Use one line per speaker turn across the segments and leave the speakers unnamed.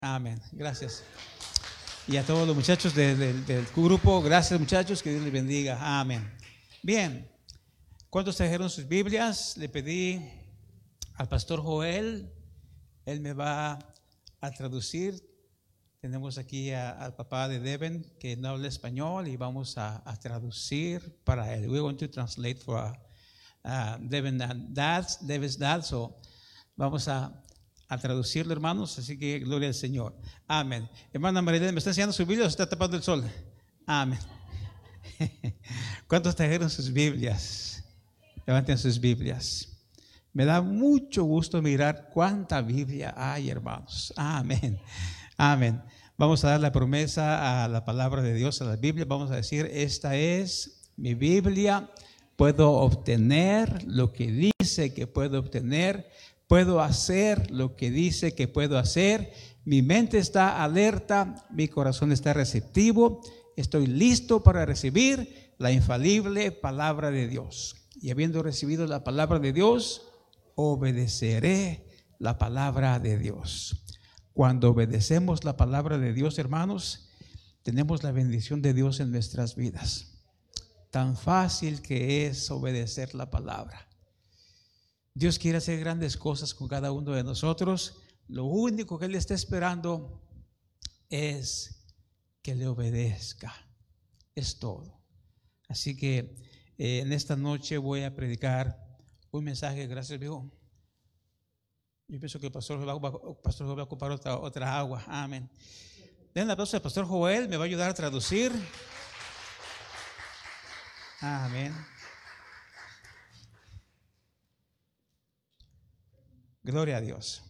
Amén. Gracias. Y a todos los muchachos del grupo, gracias muchachos, que Dios les bendiga. Amén. Bien, ¿cuántos trajeron sus Biblias? Le pedí al pastor Joel, él me va a traducir. Tenemos aquí al papá de Devin que no habla español y vamos a traducir para él. We're going to translate for Devin's dad, so vamos a traducirlo, hermanos, así que gloria al Señor. Amén. Hermana Marilena, ¿me está enseñando su Biblia o se está tapando el sol? Amén. ¿Cuántos trajeron sus Biblias? Levanten sus Biblias. Me da mucho gusto mirar cuánta Biblia hay, hermanos. Amén. Amén. Vamos a dar la promesa a la palabra de Dios, a la Biblia. Vamos a decir, esta es mi Biblia. Puedo obtener lo que dice que puedo obtener. Puedo hacer lo que dice que puedo hacer. Mi mente está alerta, mi corazón está receptivo. Estoy listo para recibir la infalible palabra de Dios. Y habiendo recibido la palabra de Dios, obedeceré la palabra de Dios. Cuando obedecemos la palabra de Dios, hermanos, tenemos la bendición de Dios en nuestras vidas. Tan fácil que es obedecer la palabra. Dios quiere hacer grandes cosas con cada uno de nosotros. Lo único que Él está esperando es que le obedezca. Es todo. Así que en esta noche voy a predicar un mensaje. Gracias, viejo. Yo pienso que el pastor Joel va a ocupar otra agua. Amén. Den la aplauso al pastor Joel. Me va a ayudar a traducir. Amén. Gloria a Dios.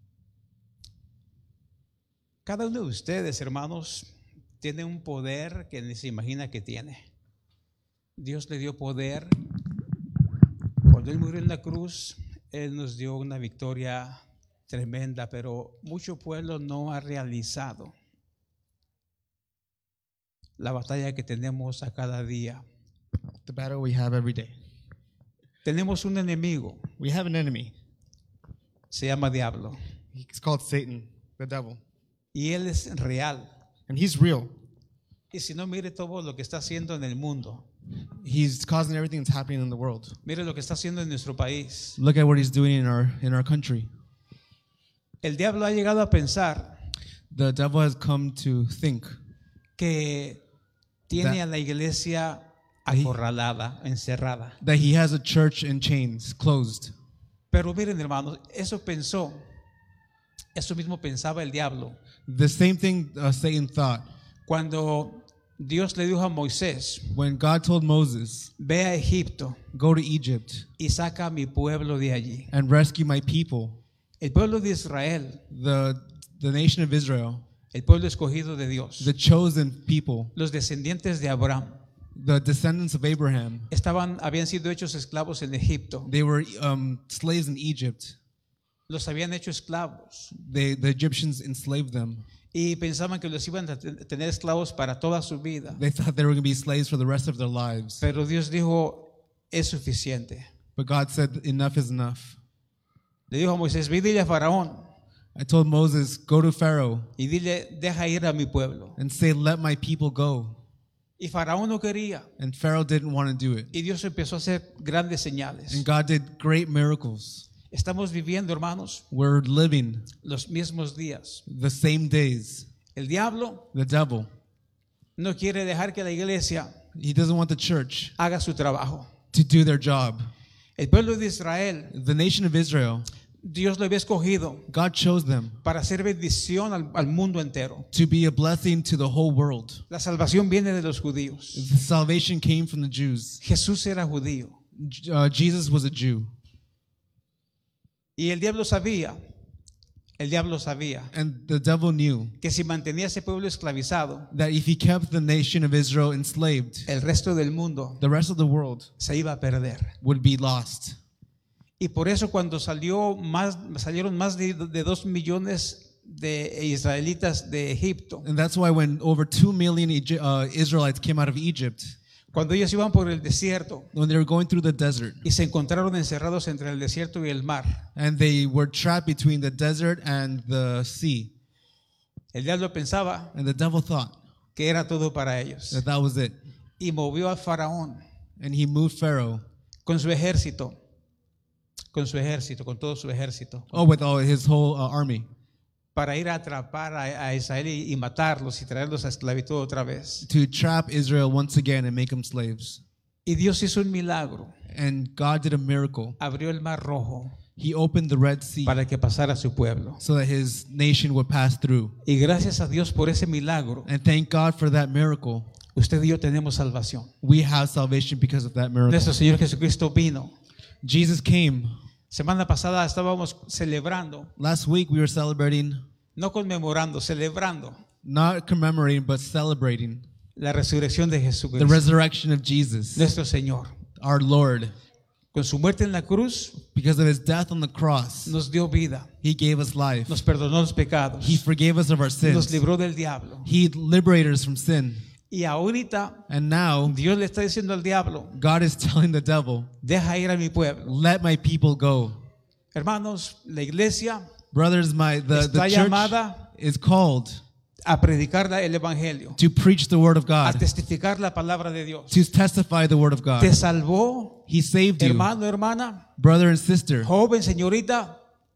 Cada uno de ustedes, hermanos, tiene un poder que ni se imagina que tiene. Dios le dio poder. Cuando Él murió en la cruz, Él nos dio una victoria tremenda, pero mucho pueblo no ha realizado la batalla que tenemos a cada día.
The battle we have every day.
Tenemos un enemigo.
We have an enemy.
Se llama Diablo.
He's called Satan, the devil.
Y él es real.
And he's real.
Y si no, mire todo lo que está haciendo en el mundo.
He's causing everything that's happening in the world.
Mire lo que está haciendo en nuestro país.
Look at what he's doing in our country.
El diablo ha llegado a pensar
The devil has come to think
que tiene a la iglesia acorralada, encerrada.
that he has a church in chains, closed.
Pero miren, hermanos, eso mismo pensaba el diablo.
The same thing Satan thought.
Cuando Dios le dijo a Moisés,
When God told Moses,
ve a Egipto
go to Egypt
y saca a mi pueblo de allí.
and rescue my people,
El pueblo de Israel,
the nation of Israel,
el pueblo escogido de Dios,
the chosen people,
los descendientes de Abraham,
the descendants of Abraham,
habían sido hechos esclavos en Egipto.
they were slaves in Egypt.
Los habían hecho esclavos
The Egyptians enslaved them.
y pensaban que los iban a tener esclavos para toda su vida.
They thought they were going to be slaves for the rest of their lives.
Pero Dios dijo, es suficiente.
But God said, enough is enough.
Le dijo a Moisés, ve y dile a Faraón
I told Moses, go to Pharaoh
y dile, deja ir a mi pueblo.
and say, let my people go.
Y Faraón no quería.
And Pharaoh didn't want to do it.
Y Dios empezó a hacer grandes señales.
And God did great miracles.
Estamos viviendo, hermanos,
We're living
los mismos días.
the same days.
El diablo
The devil,
no quiere dejar que la iglesia
he doesn't want the church
haga su trabajo.
to do their job.
El pueblo de Israel,
The nation of Israel,
Dios lo había escogido
God chose them
para hacer bendición al mundo entero.
to be a blessing to the whole world.
La salvación viene de los judíos.
The salvation came from the Jews.
Jesús era judío.
Jesus was a Jew.
Y el diablo sabía
And the devil knew
que si mantenía ese pueblo esclavizado,
that if he kept the nation of Israel enslaved,
el resto del mundo
the rest of the world
se iba a perder.
would be lost.
Y por eso cuando salieron más de 2 millones de israelitas de Egipto,
And that's why when over 2 million Israelites came out of Egypt,
cuando ellos iban por el desierto
when they were going through the desert,
y se encontraron encerrados entre el desierto y el mar,
and they were trapped between the desert and the sea,
El diablo pensaba
And the devil thought
que era todo para ellos.
that was it.
Y movió al faraón
And he moved Pharaoh,
con su ejército, con todo su ejército,
with all his whole army,
para ir a atrapar a Israel y matarlos y traerlos a esclavitud otra vez.
to trap Israel once again and make them slaves.
Y Dios hizo un milagro.
And God did a miracle.
Abrió el mar rojo
He opened the Red Sea
para que pasara su pueblo.
so that his nation would pass through.
Y gracias a Dios por ese milagro,
And thank God for that miracle.
usted y yo tenemos salvación.
We have salvation because of that miracle.
Nuestro Señor Jesucristo vino.
Jesus came.
Semana pasada estábamos celebrando,
Last week we were celebrating,
no conmemorando, celebrando
not commemorating, but celebrating
la resurrección de
the
Jesucristo,
resurrection of Jesus,
nuestro Señor.
our Lord.
Con su muerte en la cruz
Because of his death on the cross,
nos dio vida,
he gave us life.
nos perdonó los pecados,
He forgave us of our
nos
sins.
libró del diablo.
He liberated us from sin.
Y ahorita
And now
Dios le está diciendo al diablo,
God is telling the devil,
deja ir a mi pueblo.
let my people go.
Hermanos, la iglesia
Brothers, the
está
church
llamada
is called
a predicar el evangelio,
to preach the word of
a
God,
testificar la palabra de Dios.
to testify the word of God.
Te salvó,
He saved you,
hermano, hermana,
brother and sister,
joven, señorita,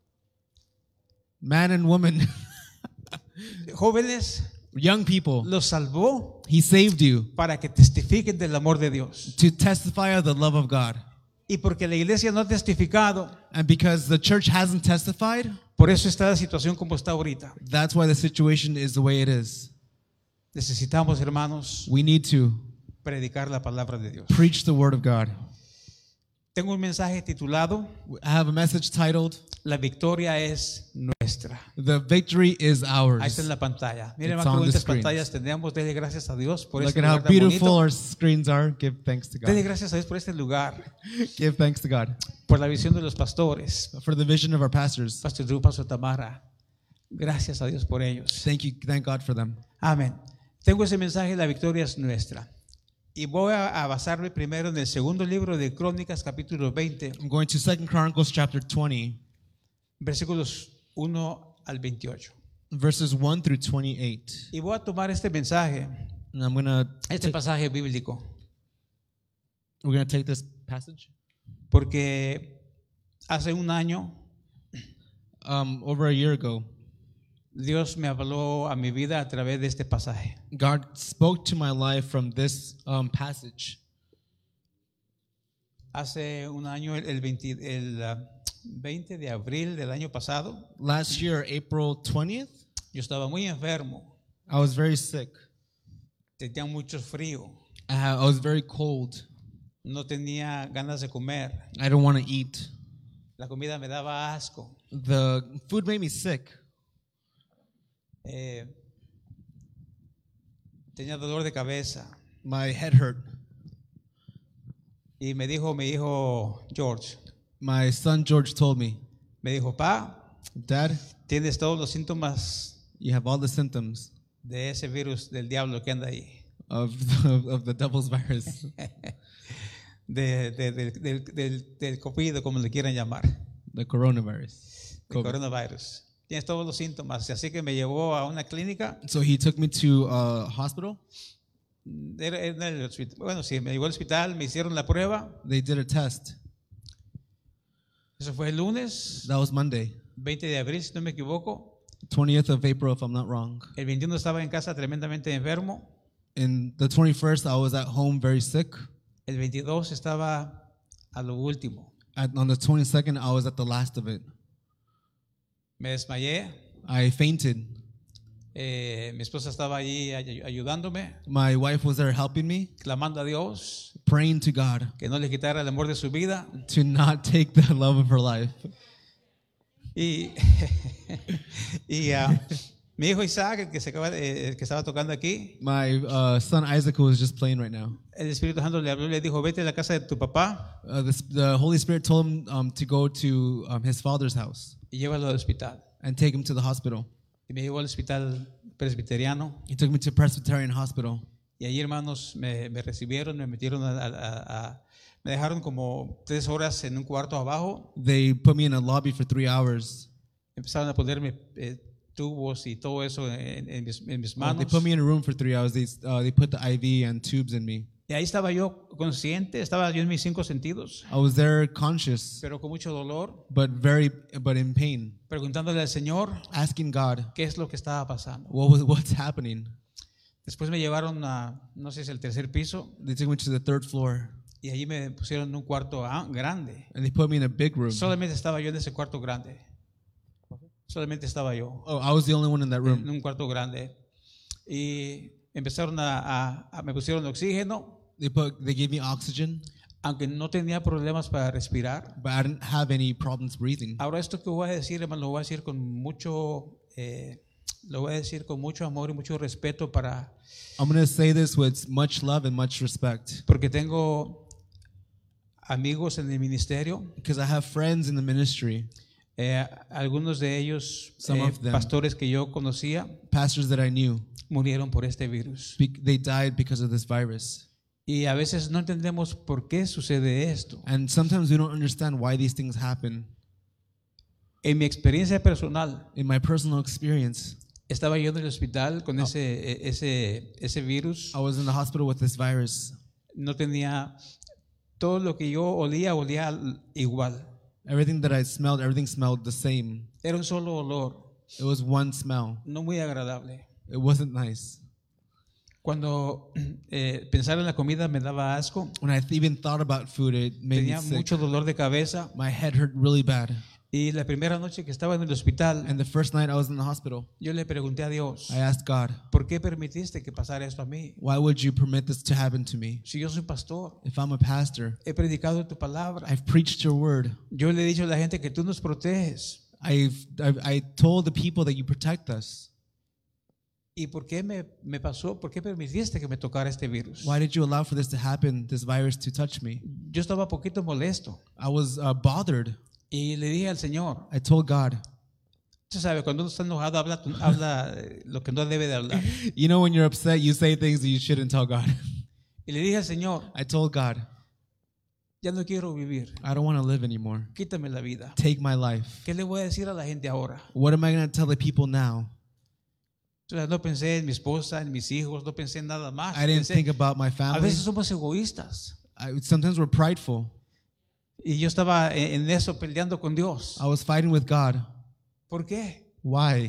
man and woman,
jóvenes,
young people.
los salvó
He saved you
para que testifiquen del amor de Dios.
to testify of the love of God.
Y porque la iglesia no ha testificado,
And because the church hasn't testified,
por eso está la situación como está ahorita.
that's why the situation is the way it is.
Necesitamos, hermanos,
We need to
predicar la palabra de Dios.
preach the word of God.
Tengo un mensaje titulado
I have a message titled,
La victoria es nuestra.
The Victory is
Ahí está
Ours.
en la pantalla. Miren
It's
más qué
on the
bonitas
screens.
pantallas tenemos. Dele gracias a Dios por
Look
este
at how
lugar tan
beautiful
bonito.
our screens are. Give thanks to
Dele
God.
gracias a Dios por este lugar,
Give thanks to God
por la visión de los pastores,
for the vision of our pastors.
Pastor Drew, Pastor Tamara. Gracias a Dios por ellos.
Thank God for them.
Amén. Tengo ese mensaje, la victoria es nuestra. Y voy a basarme primero en el segundo libro de Crónicas, capítulo 20,
I'm going to 2 Chronicles chapter 20,
versículos 1 al 28.
verses 1 through 28.
Y voy a tomar este mensaje,
And I'm gonna
este pasaje bíblico,
we're gonna take this passage.
porque hace un año
Over a year ago,
Dios me habló a mi vida a través de este pasaje.
God spoke to my life from this passage.
Hace un año, el 20 de abril del año pasado,
Last year, April 20th,
yo estaba muy enfermo,
I was very sick.
tenía mucho frío,
I was very cold.
no tenía ganas de comer,
I don't want to eat.
la comida me daba asco.
The food made me sick.
Tenía dolor de cabeza
My head hurt.
y me dijo mi hijo George,
My son George told me,
me dijo, pa,
Dad,
tienes todos los síntomas
you have all the symptoms
de ese virus del diablo que anda ahí,
of the devil's virus,
del COVID, como le quieran llamar,
the coronavirus.
del
COVID.
coronavirus. Tienes todos los síntomas, así que me llevó a una clínica.
So he took me to a hospital.
Bueno, sí, me llevó al hospital, me hicieron la prueba.
They did a test.
Eso fue el lunes,
That was Monday,
20 de abril, si no me equivoco.
20th of April, if I'm not wrong.
El 21 estaba en casa tremendamente enfermo.
And the 21st, I was at home very sick.
El 22 estaba a lo último.
On the 22nd, I was at the last of it.
Me desmayé.
I fainted.
Mi esposa estaba allí ayudándome,
My wife was there helping me,
clamando a Dios
praying to God
que no le quitara el amor de su vida.
to not take the love of her life.
Y, mi hijo Isaac, el que estaba tocando aquí,
My son Isaac, who was just playing right now,
el Espíritu Santo le habló y le dijo, vete a la casa de tu papá
the Holy Spirit told him to go to his father's house
y llévalo al hospital.
and take him to the hospital.
Y me llevó al hospital presbiteriano.
He took me to Presbyterian Hospital.
Y allí, hermanos, me recibieron, me metieron me dejaron como 3 horas en un cuarto abajo.
They put me in a lobby for 3 hours.
Empezaron a ponerme tubos y todo eso en mis
They
manos.
put me in a room for 3 hours. They put the IV and tubes in me.
Y ahí estaba yo consciente, estaba yo en mis 5 sentidos,
I was there conscious,
pero con mucho dolor,
but in pain,
preguntándole al Señor
asking God
qué es lo que estaba pasando.
what's happening.
Después me llevaron a, no sé si el tercer piso,
They took me to the 3rd floor
y allí me pusieron en un cuarto grande.
and they put me in a big room.
Solamente estaba yo en ese cuarto grande. Solamente estaba yo
Oh, I was the only one in that
en
room.
un cuarto grande. Y empezaron me pusieron oxígeno,
They gave me oxygen,
aunque no tenía problemas para respirar.
but I didn't have any problems breathing.
Ahora esto que voy a decir, hermano, lo voy a decir con mucho, lo voy a decir con mucho amor y mucho respeto
I'm going to say this with much love and much respect
porque tengo amigos en el ministerio,
because I have friends in the ministry,
algunos de ellos,
Some of them.
pastores que yo conocía,
pastors that I knew.
murieron por este virus.
They died because of this virus.
Y a veces no entendemos por qué sucede esto.
And sometimes we don't understand why these things happen.
En mi experiencia personal,
In my personal experience,
estaba yo en el hospital con ese virus.
I was in the hospital with this virus.
No tenía todo lo que yo olía igual.
Everything that I smelled, everything smelled the same.
Era un solo olor,
It was one smell.
no muy agradable.
It wasn't nice.
Cuando pensaba en la comida me daba asco.
When I even thought about food, it made me
Tenía
sick.
mucho dolor de cabeza.
My head hurt really bad.
Y la primera noche que estaba en el hospital,
And the first night I was in the hospital,
yo le pregunté a Dios,
I asked God,
¿por qué permitiste que pasara esto a mí?
why would you permit this to happen to me?
Si yo soy pastor,
If I'm a pastor,
he predicado tu palabra.
I've preached your word.
Yo le he dicho a la gente que tú nos proteges.
I told the people that you protect us.
¿Y por qué me pasó? ¿Por qué permitiste que me tocara este virus?
Why did you allow for this to happen, this virus to touch me?
Yo estaba poquito molesto
I was bothered.
y le dije al Señor,
I told God,
tú sabes, cuando uno está enojado habla lo que no debe de hablar.
you know, when you're upset, you say things that you shouldn't tell God.
Y le dije al Señor,
I told God,
ya no quiero vivir,
I don't want to live anymore.
quítame la vida.
Take my life.
¿Qué le voy a decir a la gente ahora?
What am I going to tell the people now?
O sea, no pensé en mi esposa, en mis hijos, no pensé en nada más.
I didn't
Pensé-
think about my
a
family.
veces somos egoístas.
Sometimes we're prideful.
Y yo estaba en eso peleando con Dios.
I was fighting with God.
¿Por qué?
Why?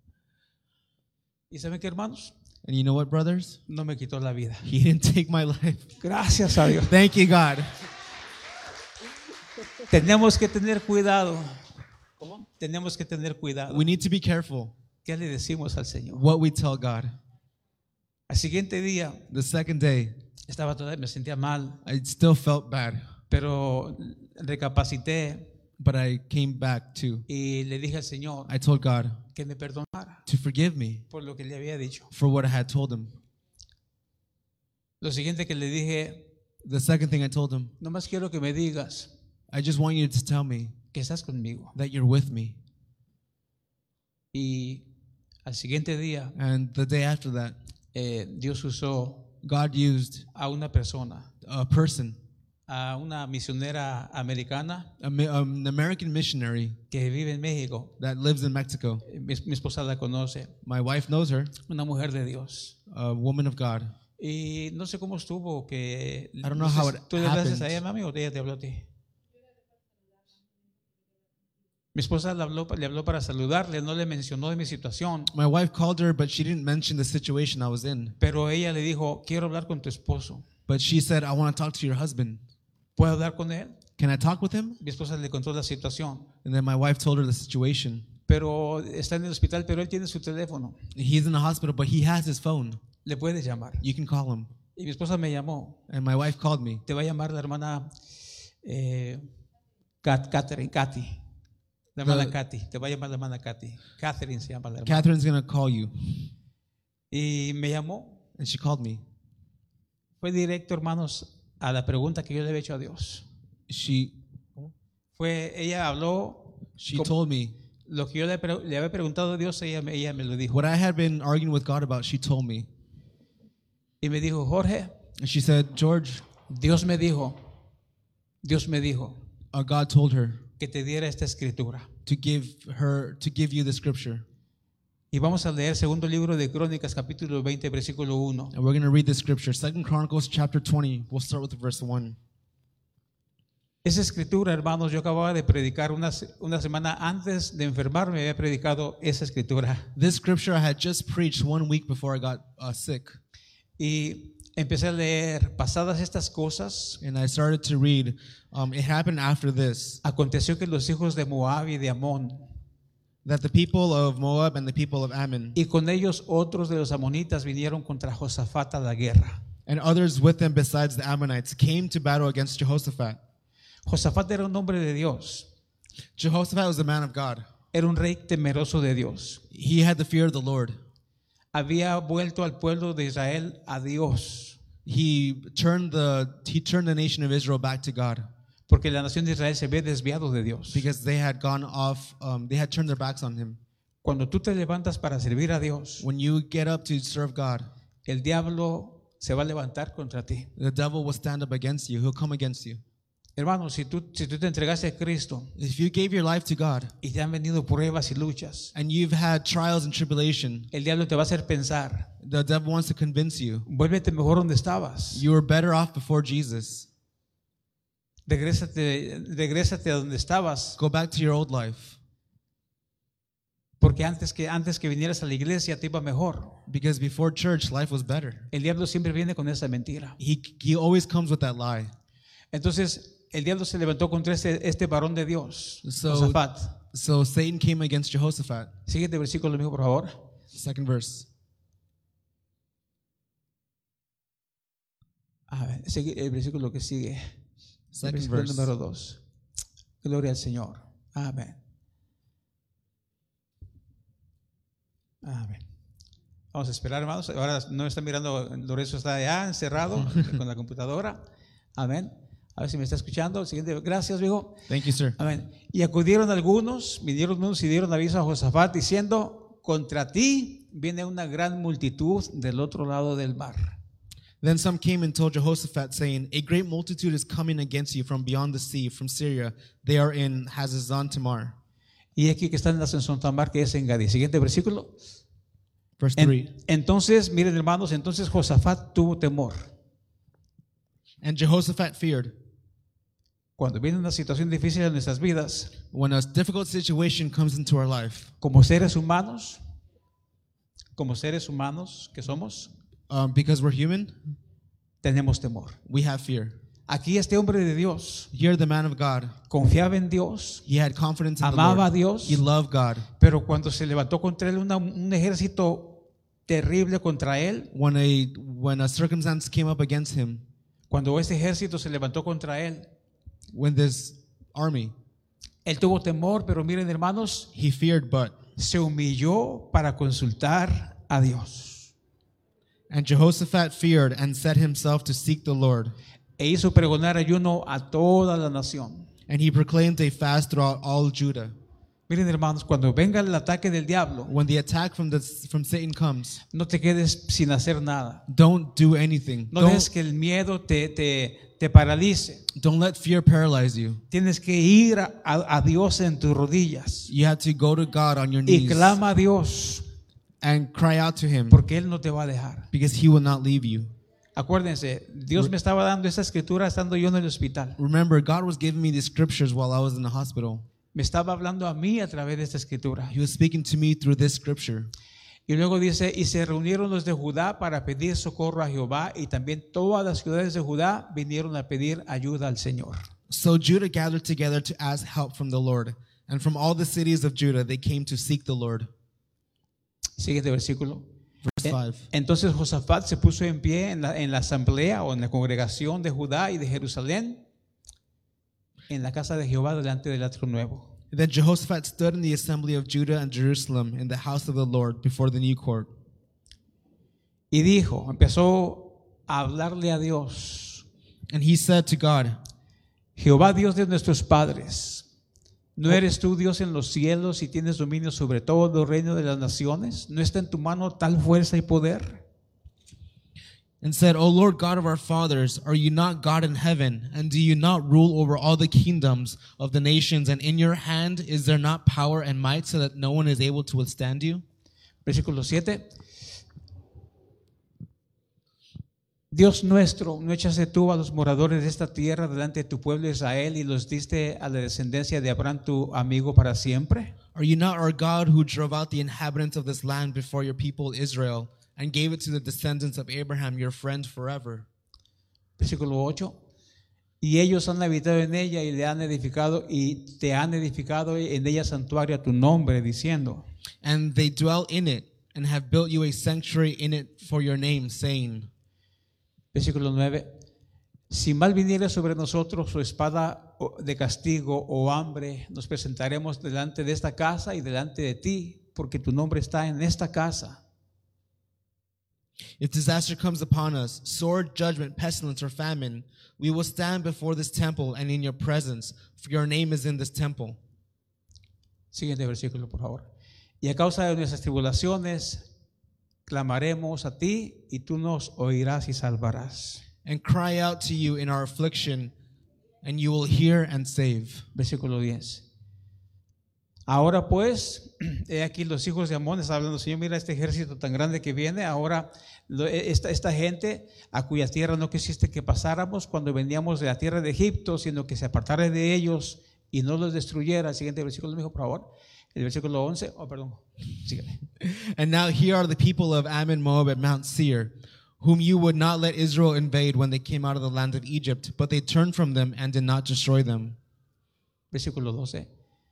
¿Y saben qué, hermanos?
And you know what, brothers?
No me quitó la vida.
He didn't take my life.
Gracias a Dios.
Thank you, God.
Tenemos que tener cuidado. ¿Cómo? Tenemos que tener cuidado.
We need to be careful
¿Qué le decimos al Señor?
what we tell God.
Al siguiente día
The second day,
me sentía mal,
I still felt bad,
pero recapacité
but I came back too.
y le dije al Señor
I told God
que me perdonara
to forgive me
por lo que le había dicho.
for what I had told him.
Lo siguiente que le dije,
The second thing I told him,
nomás quiero que me digas
I just want you to tell me
que estás conmigo.
that you're with me.
Y al siguiente día,
And the day after that,
Dios usó
God used
a una persona,
a person,
a una misionera americana
an American missionary
que vive en México.
that lives in Mexico.
Mi esposa la conoce,
My wife knows her,
una mujer de Dios.
a woman of God.
Y no sé cómo estuvo que
I don't know how it
¿tú le hablaste
happened.
a ella, mami, o ella te habló a ti? Mi esposa le habló para saludarle, no le mencionó de mi situación,
My wife called her, but she didn't mention the situation I was in.
pero ella le dijo, quiero hablar con tu esposo.
But she said, I want to talk to your husband.
¿Puedo hablar con él?
Can I talk with him?
Mi esposa le contó la situación,
And then my wife told her the situation.
pero está en el hospital, pero él tiene su teléfono,
He's in the hospital, but he has his phone.
le puedes llamar.
You can call him.
Y mi esposa me llamó,
And my wife called me.
te va a llamar la hermana Katy. La hermana Katy, te va a llamar la hermana Katy. Catherine se llama la hermana.
Catherine's going to call you.
Y me llamó.
And she called me.
Fue directo, hermanos, a la pregunta que yo le había hecho a Dios. Ella habló
She
como-
told me
lo que yo le había preguntado a Dios, ella me lo dijo.
what I had been arguing with God about. She told me.
Y me dijo, Jorge,
And she said, George,
Dios me dijo
God told her
que te diera esta escritura.
to give you the scripture.
Y vamos a leer segundo libro de Crónicas, capítulo 20, versículo 1.
And we're going to read this scripture. 2 Chronicles chapter 20. We'll start with verse 1.
Esa escritura, hermanos, yo acababa de predicar una semana antes de enfermarme, había predicado esa escritura.
This scripture I had just preached 1 week before I got sick.
Y empecé a leer, pasadas estas cosas,
And I started to read. It happened after this,
aconteció que los hijos de Moab y de Amón,
that the people of Moab and the people of Ammon
y con ellos otros de los amonitas vinieron contra Josafat a la guerra.
and others with them besides the Ammonites came to battle against Jehoshaphat.
Josafat era un hombre de Dios,
Jehoshaphat was a man of God.
era un rey temeroso de Dios.
He had the fear of the Lord.
Había vuelto al pueblo de Israel a Dios,
He turned the nation of Israel back to God
porque la nación de Israel se había desviado de Dios.
because they had gone off. They had turned their backs on Him.
Cuando tú te levantas para servir a Dios,
When you get up to serve God,
el diablo se va a levantar contra ti.
the devil will stand up against you. He'll come against you.
Hermano, si tú te entregaste a Cristo
If you gave your life to God
y te han venido pruebas y luchas,
and you've had trials and tribulation,
el diablo te va a hacer pensar,
the devil wants to convince you
vuélvete mejor donde estabas.
you were better off before Jesus.
Regrésate a donde estabas,
Go back to your old life
porque antes que vinieras a la iglesia te iba mejor.
because before church, life was better.
El diablo siempre viene con esa mentira.
He always comes with that lie.
Entonces, el diablo se levantó contra este varón de Dios,
So-
Josafat.
So Satan came against Jehoshaphat.
Siguiente versículo, amigo, por favor.
Second verse.
A ver, el versículo que sigue. El
Second
versículo
verse.
número 2. Gloria al Señor. Amén. Amén. Vamos a esperar, hermanos. Ahora no está mirando, Lorenzo está allá encerrado con la computadora. Amén. A ver si me está escuchando. El siguiente, gracias, viejo.
Thank you, sir.
Amén. Y acudieron algunos, vinieron unos y dieron aviso a Josafat diciendo: contra ti viene una gran multitud del otro lado del mar.
Then some came and told Jehoshaphat, saying, a great multitude is coming against you from beyond the sea, from Syria. They are in Hazazon Tamar.
Y aquí que están en la Ascensión Tamar, que es en Gadí. Siguiente versículo.
Verse 3.
Entonces, miren, hermanos, entonces Josafat tuvo temor.
And Jehoshaphat feared.
Cuando viene una situación difícil en nuestras vidas,
When a difficult situation comes into our life,
como seres humanos que somos,
because we're human,
tenemos temor.
we have fear.
Aquí este hombre de Dios
Here, the man of God,
confiaba en Dios,
he had confidence in the
amaba a
Lord.
Dios,
He loved God.
pero cuando se levantó contra él un ejército terrible contra él,
When a circumstance came up against him,
cuando ese ejército se levantó contra él,
when this army,
él tuvo temor, pero miren, hermanos,
he feared, but
se humilló para consultar a Dios.
and Jehoshaphat feared and set himself to seek the Lord.
E hizo pregonar ayuno a toda la nación.
And he proclaimed a fast throughout all Judah.
Miren, hermanos, cuando venga el ataque del diablo,
When the attack from Satan comes,
no te quedes sin hacer nada.
don't do anything.
No dejes que el miedo te paralice.
Don't let fear paralyze you.
Tienes que ir a Dios en tus rodillas
You have to go to God on your
y
knees
clama a Dios,
and cry out to him
porque Él no te va a dejar.
because he will not leave you.
Acuérdense, Dios me estaba dando esta escritura estando yo en el hospital.
Remember, God was giving me these scriptures while I was in the hospital.
Me estaba hablando a mí a través de esta escritura.
He was speaking to me through this scripture.
Y luego dice, y se reunieron los de Judá para pedir socorro a Jehová, y también todas las ciudades de Judá vinieron a pedir ayuda al Señor.
So Judah gathered together to ask help from the Lord. And from all the cities of Judah, they came to seek the Lord.
Siguiente versículo.
Verse 5.
Entonces Josafat se puso en pie en la asamblea o en la congregación de Judá y de Jerusalén, en la casa de Jehová delante del atrio nuevo.
Then Jehoshaphat stood in the assembly of Judah and Jerusalem in the house of the Lord before the new court.
Y dijo, empezó a hablarle a Dios.
And he said to God,
Jehová Dios de nuestros padres, ¿no eres tú Dios en los cielos y tienes dominio sobre todo el reino de las naciones? ¿No está en tu mano tal fuerza y poder?
and said, O Lord God of our fathers, are you not God in heaven? And do you not rule over all the kingdoms of the nations? And in your hand is there not power and might so that no one is able to withstand you?
Versículo 7. Dios nuestro, ¿no echaste tú a los moradores de esta tierra delante de tu pueblo Israel y los diste a la descendencia de Abraham tu amigo para siempre?
Are you not our God who drove out the inhabitants of this land before your people Israel and gave it to the descendants of Abraham, your friend, forever?
Versículo 8. Y ellos han habitado en ella y le han edificado y te han edificado en ella santuario a tu nombre, diciendo.
And they dwell in it and have built you a sanctuary in it for your name, saying.
Versículo 9. Si mal viniera sobre nosotros o espada de castigo o hambre, nos presentaremos delante de esta casa y delante de ti, porque tu nombre está en esta casa.
If disaster comes upon us, sword, judgment, pestilence, or famine, we will stand before this temple and in your presence, for your name is in this temple.
Siguiente versículo, por favor. Y a causa de nuestras tribulaciones, clamaremos a ti y tú nos oirás y salvarás.
And cry out to you in our affliction, and you will hear and save.
Versículo 10. Ahora pues, he aquí los hijos de Amón, está hablando, Señor, mira este ejército tan grande que viene, ahora esta gente a cuya tierra no quisiste que pasáramos cuando veníamos de la tierra de Egipto, sino que se apartara de ellos y no los destruyera. El siguiente versículo, me dijo, por favor. El versículo 11, perdón, sígueme.
And now here are the people of Ammon, Moab at Mount Seir, whom you would not let Israel invade when they came out of the land of Egypt, but they turned from them and did not destroy them.
Versículo 12.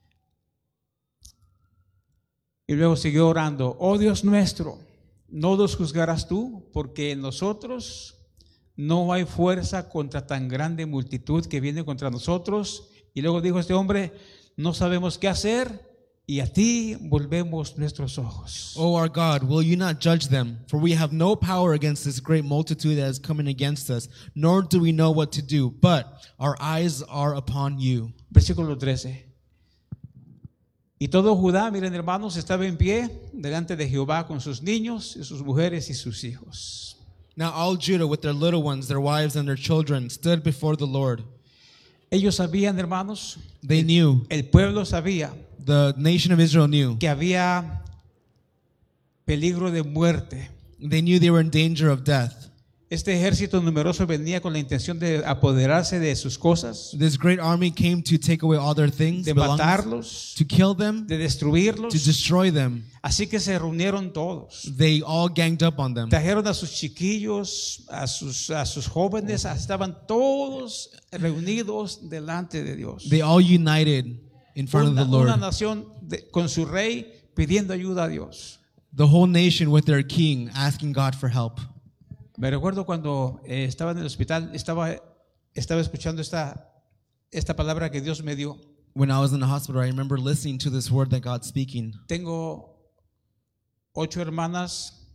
Y luego siguió orando, oh Dios nuestro, no los juzgarás tú, porque en nosotros no hay fuerza contra tan grande multitud que viene contra nosotros. Y luego dijo este hombre, no sabemos qué hacer, y a ti volvemos nuestros ojos.
O our God, will you not judge them? For we have no power against this great multitude that is coming against us, nor do we know what to do, but our eyes are upon you.
Versículo 13. Y todo Judá, miren hermanos, estaba en pie delante de Jehová con sus niños y sus mujeres y sus hijos.
Now all Judah with their little ones, their wives and their children stood before the Lord.
Ellos sabían, hermanos,
They knew,
el pueblo sabía
the nation of Israel knew.
que había peligro de muerte.
They knew they were in danger of death.
Este ejército numeroso venía con la intención de apoderarse de sus cosas,
This great army came to take away all their things,
de
belongings,
matarlos,
to kill them,
de
to
destruirlos.
destroy them.
Así que se reunieron todos.
They all ganged up on them.
Trajeron a sus chiquillos, a sus jóvenes, estaban todos reunidos delante de Dios.
They all united in front of the Lord.
Una nación con su rey pidiendo ayuda a Dios.
The whole nation with their king asking God for help.
Me recuerdo cuando estaba en el hospital, estaba escuchando esta palabra que Dios me dio.
When I was in the hospital, I remember listening to this word that God's speaking.
Tengo 8 hermanas.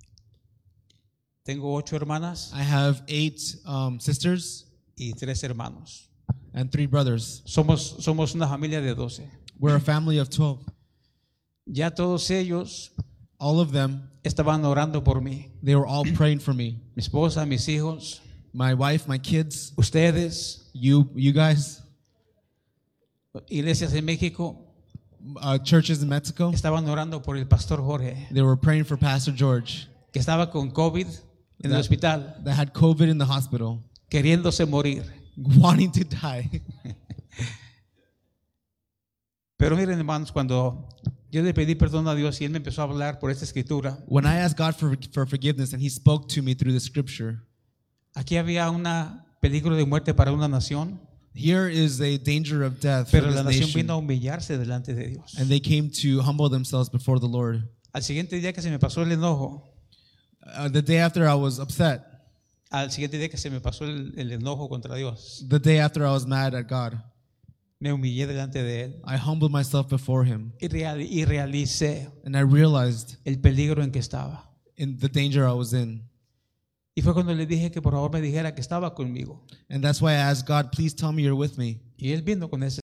I have 8 sisters
y 3 hermanos.
and 3 brothers.
Somos una familia de 12.
We're a family of 12.
Ya todos ellos
All of them,
estaban orando por mí.
they were all praying for me.
Mi esposa, mis hijos,
My wife, my kids,
ustedes,
you guys,
iglesias en México,
churches in Mexico.
estaban orando por el pastor Jorge,
They were praying for Pastor George
que estaba con COVID en el hospital,
that had COVID in the hospital,
queriéndose morir.
wanting to die.
Pero miren, hermanos, cuando yo le pedí perdón a Dios y Él me empezó a hablar por esta escritura,
When I asked God for forgiveness and He spoke to me through the scripture,
aquí había un peligro de muerte para una nación,
here is a danger of death for
pero la
this
nación vino a
nation.
humillarse delante de Dios.
And they came to humble themselves before the Lord.
Al siguiente día que se me pasó el enojo,
The day after I was upset,
al siguiente día que se me pasó el enojo contra Dios,
the day after I was mad at God,
me humillé delante de Él
I humbled myself before Him.
y realicé
And I realized
el peligro en que estaba.
in the danger I was in.
Y fue cuando le dije que por favor me dijera que estaba conmigo.
And that's why I asked God, please tell me you're with me.
Y Él vino con esa